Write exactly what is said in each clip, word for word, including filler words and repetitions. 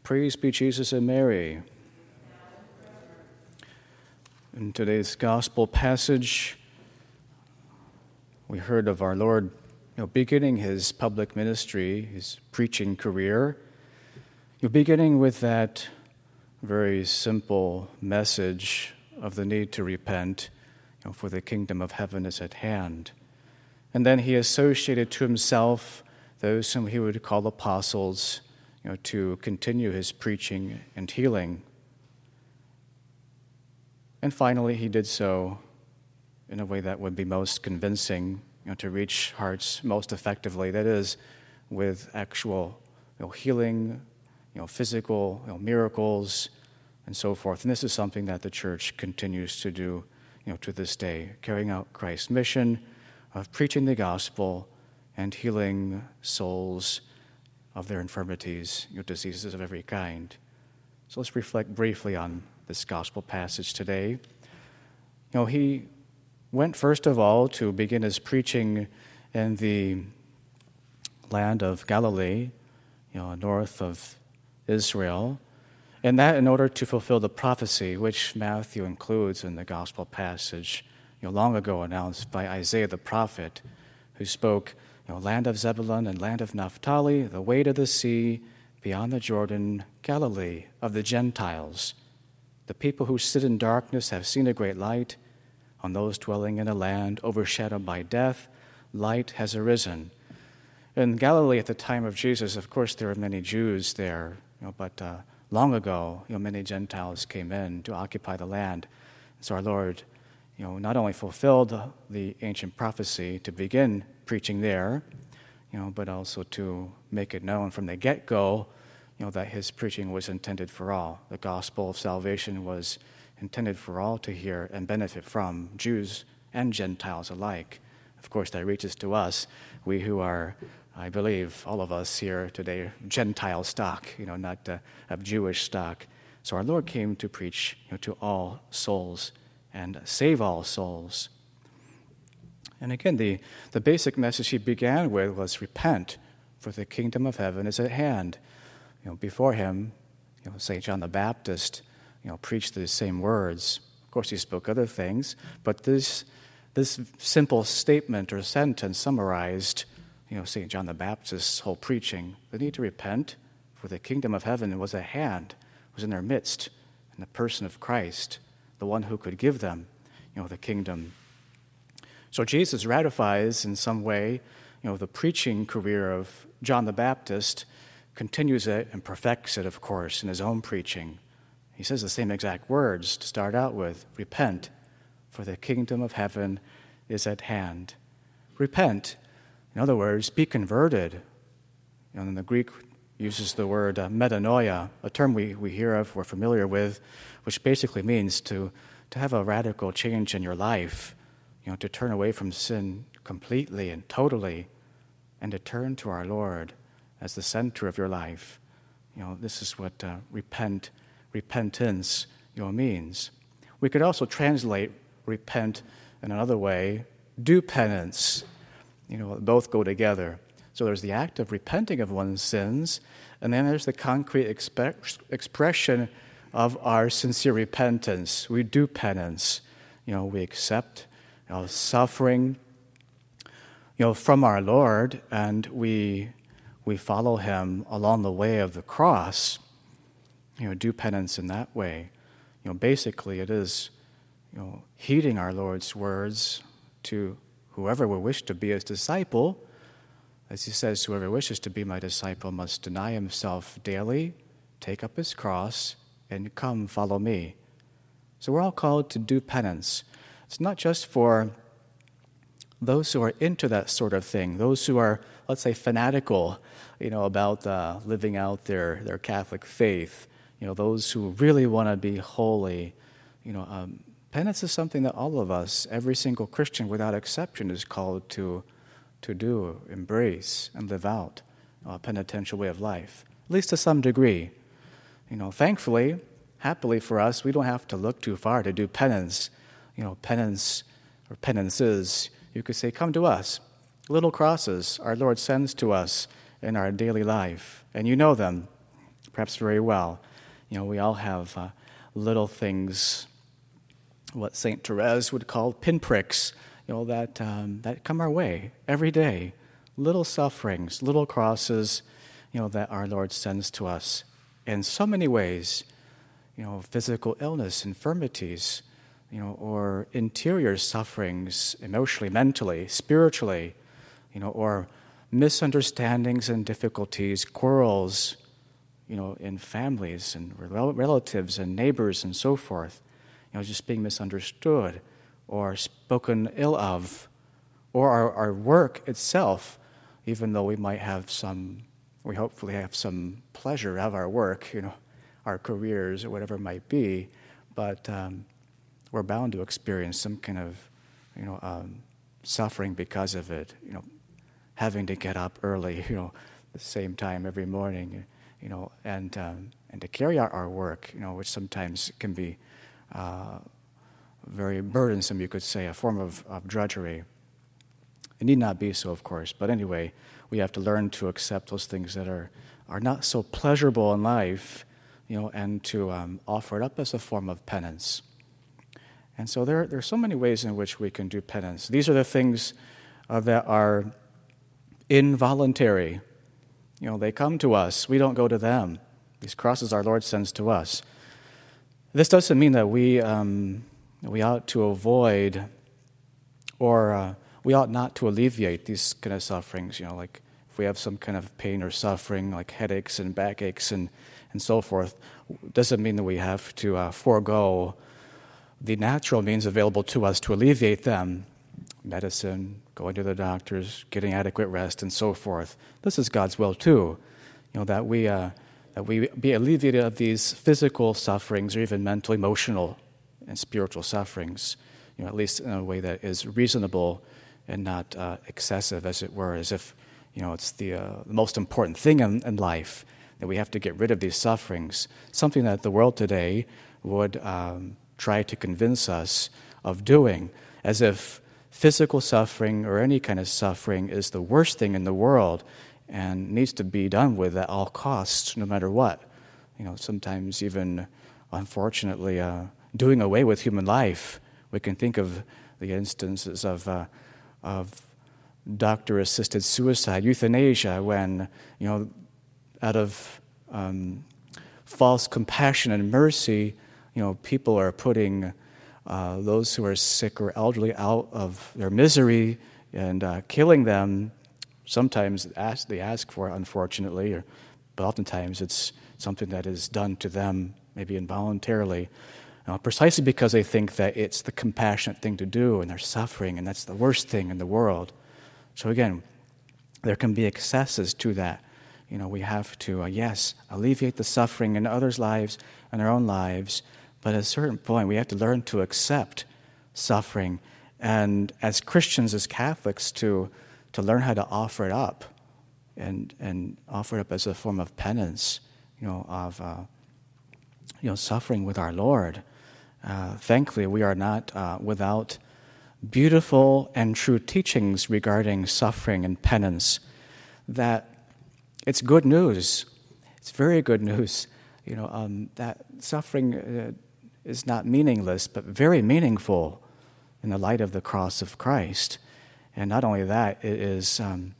Praise be Jesus and Mary. In today's gospel passage, we heard of our Lord you know, beginning his public ministry, his preaching career, you know, beginning with that very simple message of the need to repent, you know, for the kingdom of heaven is at hand. And then he associated to himself those whom he would call apostles, you know, to continue his preaching and healing. And finally, he did so in a way that would be most convincing, you know, to reach hearts most effectively. That is, with actual you know, healing, you know, physical you know, miracles, and so forth. And this is something that the church continues to do, you know, to this day, carrying out Christ's mission of preaching the gospel and healing souls of their infirmities, you know, diseases of every kind. So let's reflect briefly on this gospel passage today. You know, he went first of all to begin his preaching in the land of Galilee, you know, north of Israel, and that in order to fulfill the prophecy which Matthew includes in the gospel passage, you know, long ago announced by Isaiah the prophet, who spoke, you know, land of Zebulun and land of Naphtali, the way to the sea, beyond the Jordan, Galilee of the Gentiles. The people who sit in darkness have seen a great light. On those dwelling in a land overshadowed by death, light has arisen. In Galilee at the time of Jesus, of course, there were many Jews there, you know, but uh, long ago, you know, many Gentiles came in to occupy the land. So our Lord, you know, not only fulfilled the ancient prophecy to begin preaching there, you know, but also to make it known from the get-go, you know, that his preaching was intended for all. The gospel of salvation was intended for all to hear and benefit from, Jews and Gentiles alike. Of course, that reaches to us, we who are, I believe, all of us here today, Gentile stock, you know, not uh, of Jewish stock. So our Lord came to preach, you know, to all souls and save all souls. And again, the, the basic message he began with was repent, for the kingdom of heaven is at hand. You know, before him, you know, Saint John the Baptist, you know, preached the same words. Of course, he spoke other things, but this this simple statement or sentence summarized, you know, Saint John the Baptist's whole preaching. The need to repent, for the kingdom of heaven was at hand, was in their midst, in the person of Christ, the one who could give them, you know, the kingdom. So Jesus ratifies in some way, you know, the preaching career of John the Baptist, continues it and perfects it, of course, in his own preaching. He says the same exact words to start out with, repent, for the kingdom of heaven is at hand. Repent, in other words, be converted. You know, in the Greek uses the word uh, metanoia, a term we, we hear of, we're familiar with, which basically means to, to have a radical change in your life, you know, to turn away from sin completely and totally, and to turn to our Lord as the center of your life. You know, this is what uh, repent, repentance, you know, means. We could also translate repent in another way, do penance. You know, both go together. So there's the act of repenting of one's sins, and then there's the concrete expe- expression of our sincere repentance. We do penance. You know, we accept you know, suffering, you know, from our Lord, and we we follow him along the way of the cross. You know, do penance in that way. You know, basically it is, you know, heeding our Lord's words to whoever will wish to be his disciple. As he says, whoever wishes to be my disciple must deny himself daily, take up his cross, and come follow me. So we're all called to do penance. It's not just for those who are into that sort of thing, those who are, let's say, fanatical, you know, about uh, living out their, their Catholic faith, you know, those who really want to be holy. You know, um, penance is something that all of us, every single Christian without exception, is called to to do, embrace, and live out a penitential way of life, at least to some degree. You know, thankfully, happily for us, we don't have to look too far to do penance. You know, penance or penances, you could say, come to us. Little crosses our Lord sends to us in our daily life, and you know them. perhaps very well. You know, we all have uh, little things, what Saint Therese would call pinpricks, you know, that um, that come our way every day. Little sufferings, little crosses, you know, that our Lord sends to us in so many ways. You know, physical illness, infirmities, you know, or interior sufferings, emotionally, mentally, spiritually, you know, or misunderstandings and difficulties, quarrels, you know, in families and rel- relatives and neighbors and so forth. You know, just being misunderstood or spoken ill of, or our, our work itself, even though we might have some, we hopefully have some pleasure out of our work, you know, our careers or whatever it might be, but um, we're bound to experience some kind of, you know, um, suffering because of it. You know, having to get up early, you know, the same time every morning, you know, and um, and to carry out our work, you know, which sometimes can be uh, very burdensome, you could say, a form of, of drudgery. It need not be so, of course, but anyway, we have to learn to accept those things that are, are not so pleasurable in life, you know, and to um, offer it up as a form of penance. And so there, there are so many ways in which we can do penance. These are the things uh, that are involuntary. You know, they come to us. We don't go to them. These crosses our Lord sends to us. This doesn't mean that we um, we ought to avoid or uh, we ought not to alleviate these kind of sufferings. You know, like if we have some kind of pain or suffering, like headaches and backaches and and so forth, doesn't mean that we have to uh, forego the natural means available to us to alleviate them. Medicine, going to the doctors, getting adequate rest, and so forth. This is God's will too, you know, that we uh, that we be alleviated of these physical sufferings or even mental, emotional, and spiritual sufferings, you know, at least in a way that is reasonable and not uh, excessive, as it were, as if, you know, it's the, uh, the most important thing in, in life, that we have to get rid of these sufferings, something that the world today would um, try to convince us of doing, as if physical suffering or any kind of suffering is the worst thing in the world and needs to be done with at all costs, no matter what. You know, sometimes even, unfortunately, uh, doing away with human life. We can think of the instances of uh, of doctor-assisted suicide, euthanasia, when, you know, out of um, false compassion and mercy, you know, people are putting uh, those who are sick or elderly out of their misery and uh, killing them. Sometimes ask, they ask for it, unfortunately, or, but oftentimes it's something that is done to them, maybe involuntarily, uh, precisely because they think that it's the compassionate thing to do and they're suffering and that's the worst thing in the world. So again, there can be excesses to that. You know, we have to, uh, yes, alleviate the suffering in others' lives and our own lives, but at a certain point we have to learn to accept suffering, and as Christians, as Catholics, to to learn how to offer it up and and offer it up as a form of penance, you know, of uh, you know, suffering with our Lord. Uh, thankfully, we are not uh, without beautiful and true teachings regarding suffering and penance. That it's good news. It's very good news. You know, um, that suffering uh, is not meaningless, but very meaningful in the light of the cross of Christ. And not only that, it is um,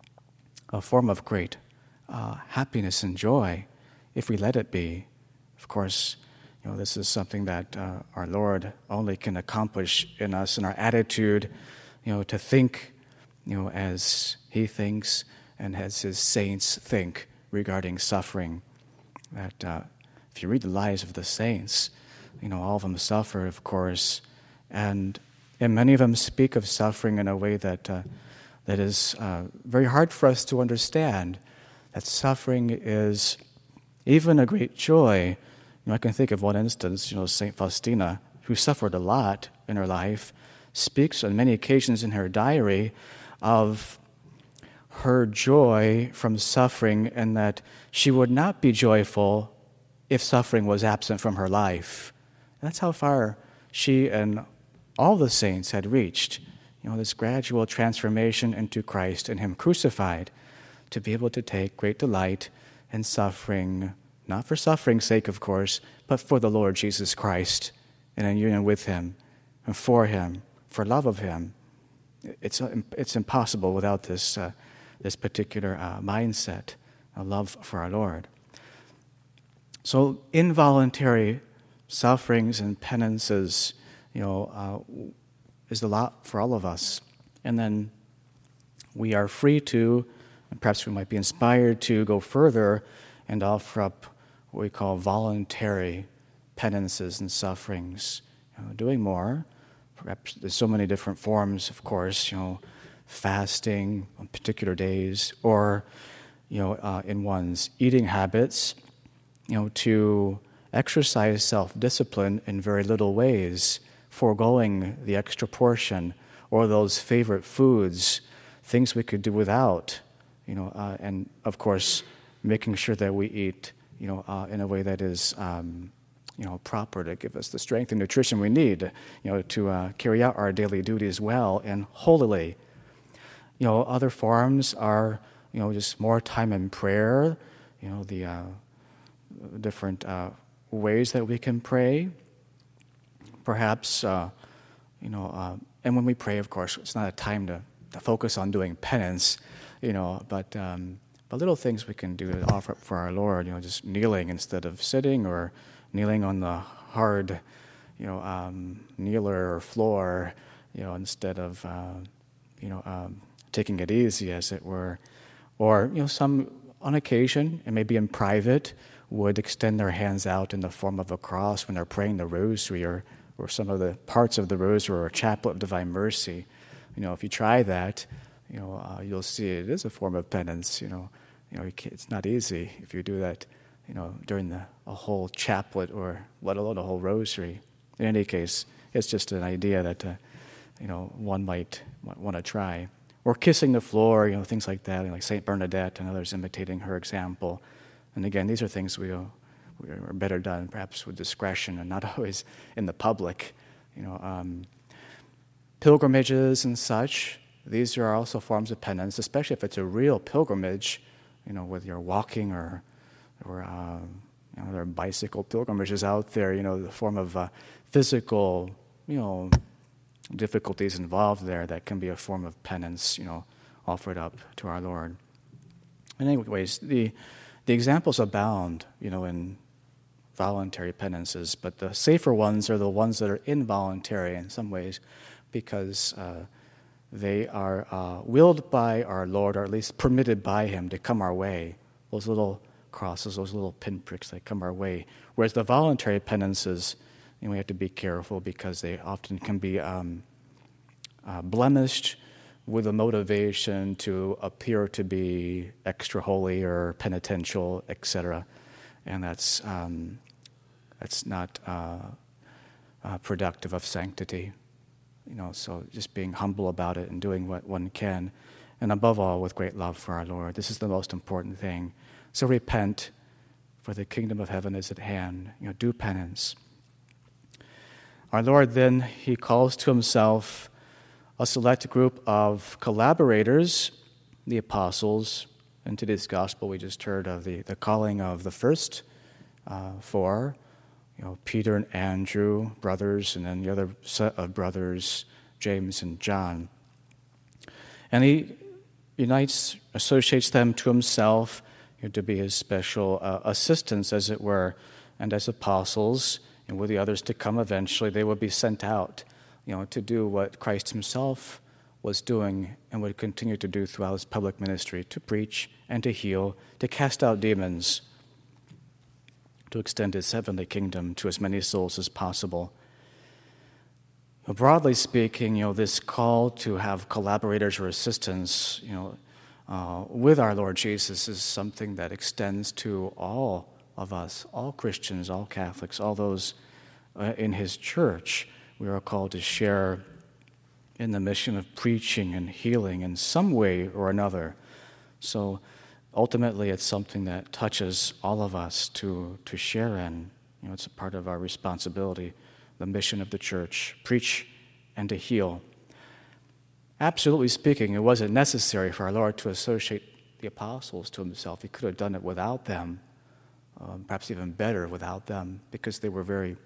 a form of great uh, happiness and joy if we let it be. Of course, you know, this is something that uh, our Lord only can accomplish in us, in our attitude, you know, to think, you know, as He thinks and as His saints think regarding suffering. That uh, if you read the lives of the saints, you know, all of them suffer, of course, and and many of them speak of suffering in a way that uh, that is uh, very hard for us to understand. That suffering is even a great joy. You know, I can think of one instance. You know, Saint Faustina, who suffered a lot in her life, speaks on many occasions in her diary of her joy from suffering, and that she would not be joyful if suffering was absent from her life. And that's how far she and all the saints had reached, you know, this gradual transformation into Christ and Him crucified, to be able to take great delight in suffering not for suffering's sake, of course, but for the Lord Jesus Christ, and in union with him, and for him, for love of him. It's, it's impossible without this, uh, this particular uh, mindset, a love for our Lord. So involuntary sufferings and penances, you know, uh, is a lot for all of us. And then we are free to, and perhaps we might be inspired to go further and offer up what we call voluntary penances and sufferings. You know, doing more. Perhaps there's so many different forms, of course, you know, fasting on particular days, or, you know, uh, in one's eating habits, you know, to exercise self-discipline in very little ways, foregoing the extra portion or those favorite foods, things we could do without, you know, uh, and of course, making sure that we eat, you know, uh, in a way that is, um, you know, proper to give us the strength and nutrition we need, you know, to uh, carry out our daily duties well and holily. You know, other forms are, you know, just more time in prayer, you know, the uh, different uh, ways that we can pray. Perhaps, uh, you know, uh, and when we pray, of course, it's not a time to, to focus on doing penance, you know, but um, but little things we can do to offer up for our Lord, you know, just kneeling instead of sitting, or kneeling on the hard, you know, um, kneeler or floor, you know, instead of, uh, you know, um, taking it easy, as it were. Or, you know, some, on occasion, and maybe in private, would extend their hands out in the form of a cross when they're praying the rosary, or, or some of the parts of the rosary, or a chaplet of divine mercy. You know, if you try that, you know, uh, you'll see it is a form of penance, you know. You know, you can't, it's not easy if you do that, you know, during the, a whole chaplet, or let alone a whole rosary. In any case, it's just an idea that, uh, you know, one might want to try. Or kissing the floor, you know, things like that, like Saint Bernadette and others imitating her example. And again, these are things we, uh, we are better done, perhaps with discretion, and not always in the public. You know, um, pilgrimages and such, these are also forms of penance, especially if it's a real pilgrimage, you know, whether you're walking or or uh, you know, there are bicycle pilgrimages out there, you know, the form of uh, physical, you know, difficulties involved there that can be a form of penance, you know, offered up to our Lord. In any ways, the the examples abound, you know, in voluntary penances, but the safer ones are the ones that are involuntary in some ways, because uh, they are uh, willed by our Lord, or at least permitted by Him to come our way. Those little crosses, those little pinpricks that come our way. Whereas the voluntary penances, you know, we have to be careful, because they often can be um, uh, blemished with a motivation to appear to be extra holy or penitential, et cetera. And that's um, that's not uh, uh, productive of sanctity. You know, so just being humble about it and doing what one can, and above all, with great love for our Lord. This is the most important thing. So repent, for the kingdom of heaven is at hand. You know, do penance. Our Lord then, He calls to Himself a select group of collaborators, the apostles. In today's gospel, we just heard of the, the calling of the first uh, four, you know, Peter and Andrew, brothers, and then the other set of brothers, James and John. And He unites, associates them to Himself, you know, to be His special uh, assistants, as it were, and as apostles, and with the others to come eventually, they will be sent out, you know, to do what Christ Himself was doing and would continue to do throughout His public ministry, to preach and to heal, to cast out demons, to extend His heavenly kingdom to as many souls as possible. Well, broadly speaking, you know, this call to have collaborators or assistants, you know, uh, with our Lord Jesus is something that extends to all of us, all Christians, all Catholics, all those uh, in His church. We are called to share in the mission of preaching and healing in some way or another. So ultimately, it's something that touches all of us to, to share in. You know, it's a part of our responsibility, the mission of the church, preach and to heal. Absolutely speaking, it wasn't necessary for our Lord to associate the apostles to Himself. He could have done it without them. um, perhaps even better without them, because they were very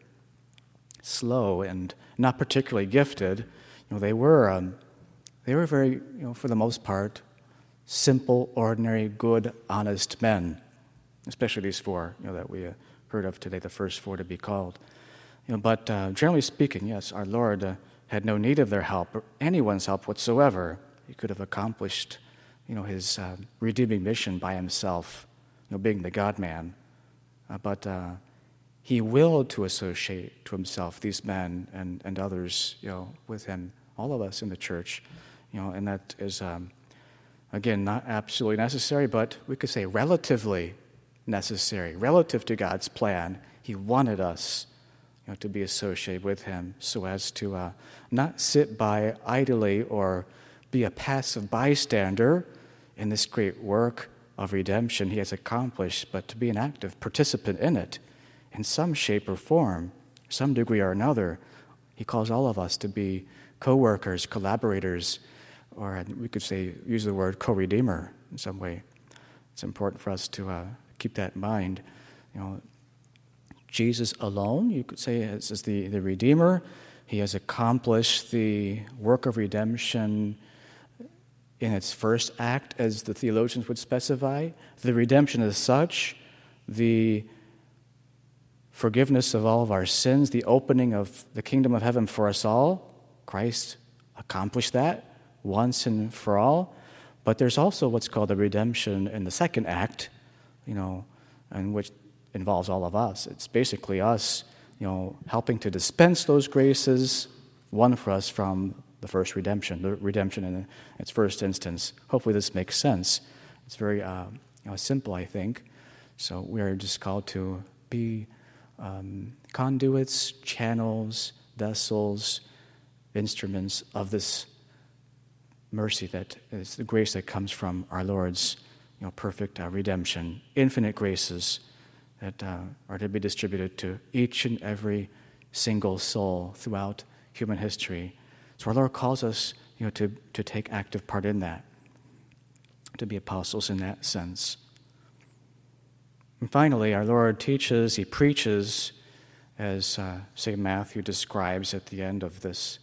slow and not particularly gifted. You know, they were um, they were very, you know, for the most part, simple, ordinary, good, honest men. Especially these four, you know, that we uh, heard of today, the first four to be called. You know, but uh, generally speaking, yes, our Lord uh, had no need of their help or anyone's help whatsoever. He could have accomplished, you know, his uh, redeeming mission by himself, you know, being the God-man. Uh, but uh, he willed to associate to himself these men and, and others, you know, with him, all of us in the church, you know, and that is, um, again, not absolutely necessary, but we could say relatively necessary, relative to God's plan. He wanted us, you know, to be associated with him so as to uh, not sit by idly or be a passive bystander in this great work of redemption he has accomplished, but to be an active participant in it in some shape or form, some degree or another. He calls all of us to be co-workers, collaborators, or we could say, use the word co-redeemer in some way. It's important for us to uh, keep that in mind. You know, Jesus alone, you could say, is, is the, the Redeemer. He has accomplished the work of redemption in its first act, as the theologians would specify. The redemption as such, the forgiveness of all of our sins, the opening of the kingdom of heaven for us all. Christ accomplished that once and for all. But there's also what's called the redemption in the second act, you know, and which involves all of us. It's basically us, you know, helping to dispense those graces, won for us from the first redemption, the redemption in its first instance. Hopefully this makes sense. It's very uh, you know, simple, I think. So we are just called to be um, conduits, channels, vessels, instruments of this mercy that is the grace that comes from our Lord's, you know, perfect uh, redemption, infinite graces that uh, are to be distributed to each and every single soul throughout human history. So our Lord calls us, you know, to, to take active part in that, to be apostles in that sense. And finally, our Lord teaches, he preaches, as uh, Saint Matthew describes at the end of this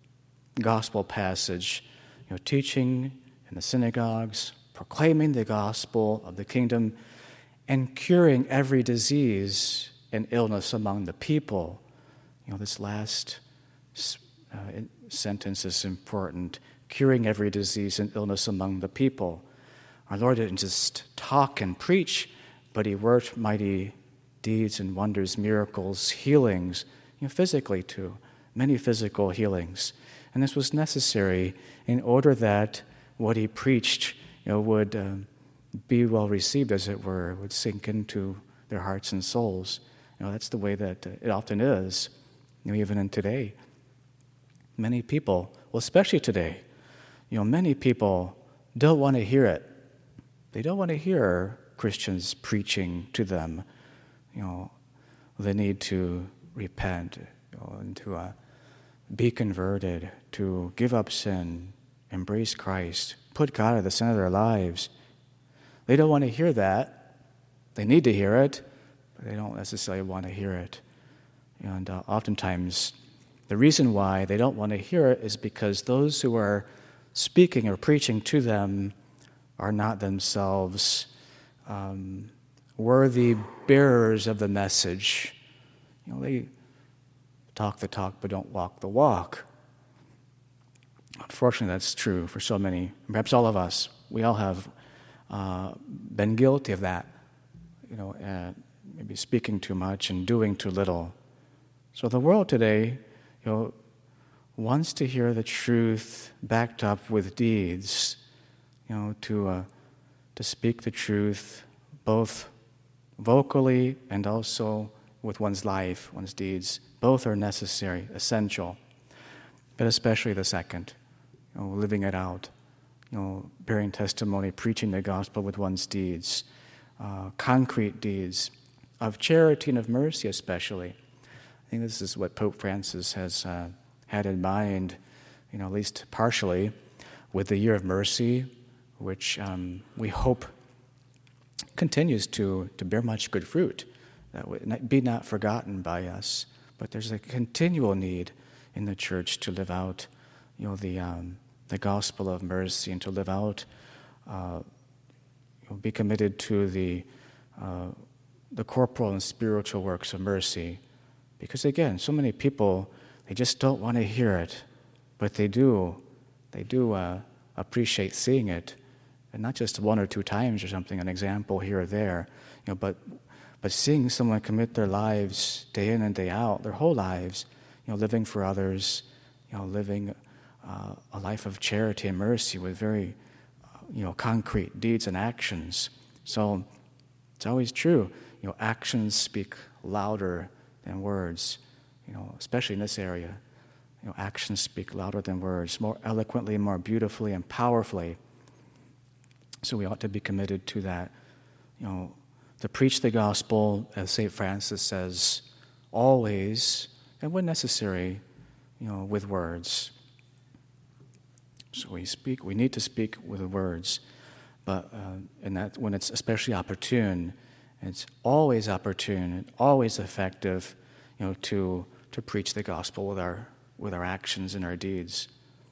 gospel passage, you know, teaching in the synagogues, proclaiming the gospel of the kingdom, and curing every disease and illness among the people. You know, this last uh, sentence is important. Curing every disease and illness among the people. Our Lord didn't just talk and preach, but he worked mighty deeds and wonders, miracles, healings, you know, physically too, many physical healings. And this was necessary in order that what he preached, you know, would um, be well received, as it were, would sink into their hearts and souls. You know, that's the way that uh, it often is, you know, even in today. Many people, well, especially today, you know, many people don't want to hear it. They don't want to hear Christians preaching to them, you know, the need to repent, you know, and to uh, be converted, to give up sin, embrace Christ, put God at the center of their lives. They don't want to hear that. They need to hear it, but they don't necessarily want to hear it. And uh, oftentimes, the reason why they don't want to hear it is because those who are speaking or preaching to them are not themselves um, worthy bearers of the message. You know, they talk the talk but don't walk the walk. Unfortunately, that's true for so many, perhaps all of us. We all have uh, been guilty of that, you know, uh, maybe speaking too much and doing too little. So the world today, you know, wants to hear the truth backed up with deeds, you know, to uh, to speak the truth both vocally and also with one's life, one's deeds. Both are necessary, essential, but especially the second, you know, living it out, you know, bearing testimony, preaching the gospel with one's deeds, uh, concrete deeds of charity and of mercy especially. I think this is what Pope Francis has uh, had in mind, you know, at least partially, with the Year of Mercy, which um, we hope continues to, to bear much good fruit, that would be not forgotten by us. But there's a continual need in the church to live out, you know, the um, the gospel of mercy, and to live out, uh, you know, be committed to the uh, the corporal and spiritual works of mercy. Because again, so many people, they just don't want to hear it, but they do, they do uh, appreciate seeing it, and not just one or two times or something, an example here or there, you know, but but seeing someone commit their lives day in and day out, their whole lives, you know, living for others, you know, living uh, a life of charity and mercy with very, uh, you know, concrete deeds and actions. So it's always true, you know, actions speak louder than words, you know, especially in this area. You know, actions speak louder than words, more eloquently, more beautifully, and powerfully. So we ought to be committed to that, you know, to preach the gospel, as Saint Francis says, always, and when necessary, you know, with words. So we speak, we need to speak with words, but uh, and that when it's especially opportune, it's always opportune and always effective, you know, to to preach the gospel with our with our actions and our deeds.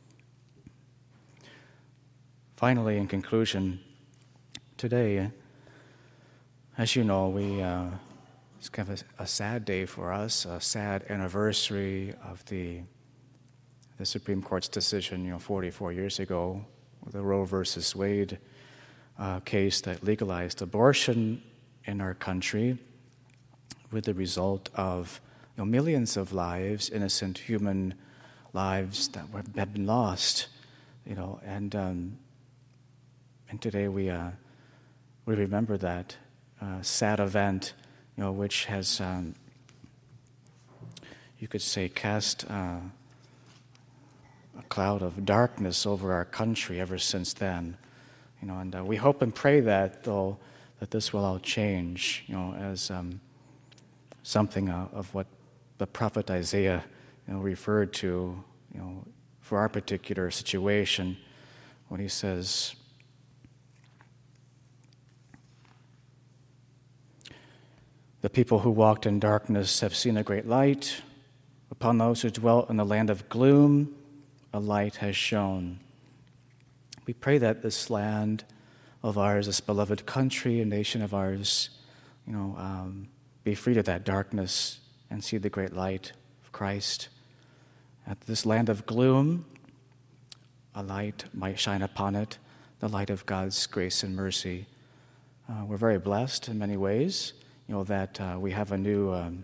Finally, in conclusion, today, as you know, we uh, it's kind of a, a sad day for us, a sad anniversary of the the Supreme Court's decision, you know, forty-four years ago, the Roe versus Wade uh, case that legalized abortion in our country, with the result of, you know, millions of lives, innocent human lives that have been lost, you know, and um, and today we uh, we remember that uh, sad event, you know, which has um, you could say cast uh, a cloud of darkness over our country ever since then, you know, and uh, we hope and pray that though that this will all change, you know, as um, something uh, of what the prophet Isaiah, you know, referred to, you know, for our particular situation, when he says, "The people who walked in darkness have seen a great light. Upon those who dwelt in the land of gloom, a light has shone." We pray that this land of ours, this beloved country and nation of ours, you know, um, be freed of that darkness and see the great light of Christ. At this land of gloom, a light might shine upon it, the light of God's grace and mercy. Uh, we're very blessed in many ways, you know, that uh, we have a new, um,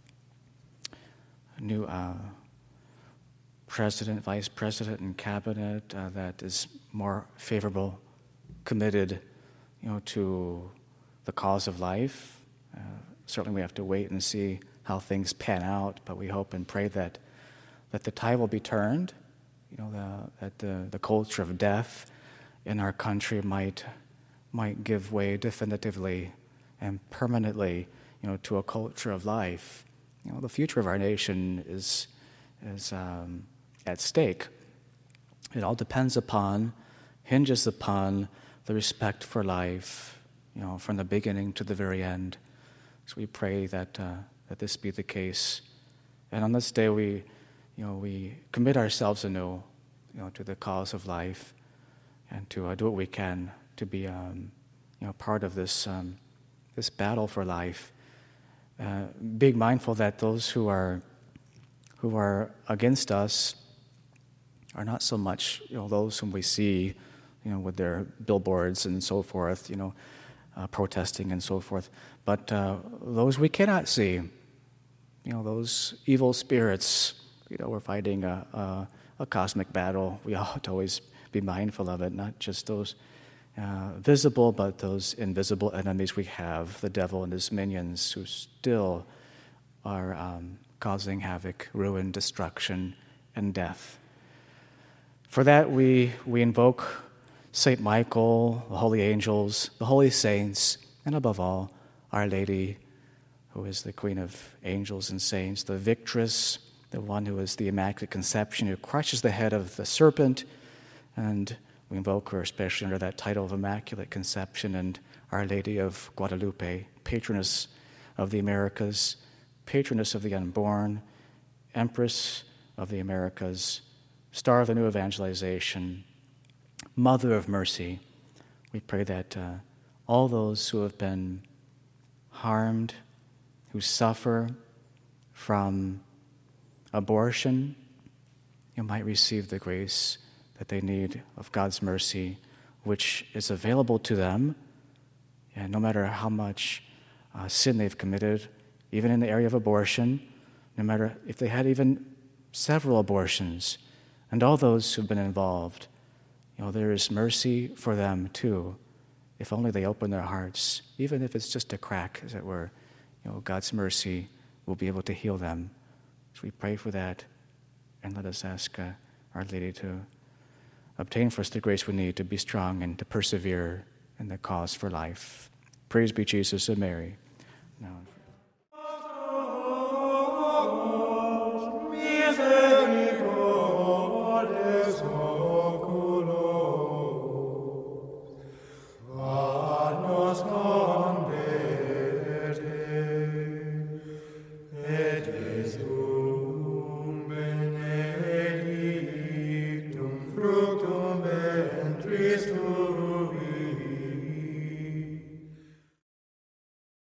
a new uh, president, vice president, and cabinet uh, that is more favorable, committed, you know, to the cause of life. Uh, certainly, we have to wait and see how things pan out, but we hope and pray that that the tide will be turned. You know, the, that the the culture of death in our country might might give way definitively and permanently, you know, to a culture of life. You know, the future of our nation is is um, at stake. It all depends upon, hinges upon the respect for life, you know, from the beginning to the very end. So we pray that uh, that this be the case. And on this day, we, you know, we commit ourselves anew, you know, to the cause of life, and to uh, do what we can to be, um, you know, part of this um, this battle for life. Uh, being mindful that those who are who are against us are not so much, you know, those whom we see, you know, with their billboards and so forth, you know, uh, protesting and so forth, but uh, those we cannot see, you know, those evil spirits. You know, we're fighting a, a, a cosmic battle. We ought to always be mindful of it, not just those uh, visible, but those invisible enemies we have, the devil and his minions, who still are um, causing havoc, ruin, destruction, and death. For that, we, we invoke Saint Michael, the holy angels, the holy saints, and above all, Our Lady, who is the Queen of angels and saints, the victress, the one who is the Immaculate Conception, who crushes the head of the serpent. And we We invoke her especially under that title of Immaculate Conception and Our Lady of Guadalupe, patroness of the Americas, patroness of the unborn, Empress of the Americas, star of the new evangelization, Mother of Mercy. We pray that uh, all those who have been harmed, who suffer from abortion, you might receive the grace that they need of God's mercy, which is available to them, and no matter how much uh, sin they've committed, even in the area of abortion, no matter if they had even several abortions, and all those who've been involved, you know, there is mercy for them too, if only they open their hearts, even if it's just a crack, as it were. You know, God's mercy will be able to heal them. So we pray for that, and let us ask uh, Our Lady to obtain for us the grace we need to be strong and to persevere in the cause for life. Praise be Jesus and Mary. Now and et is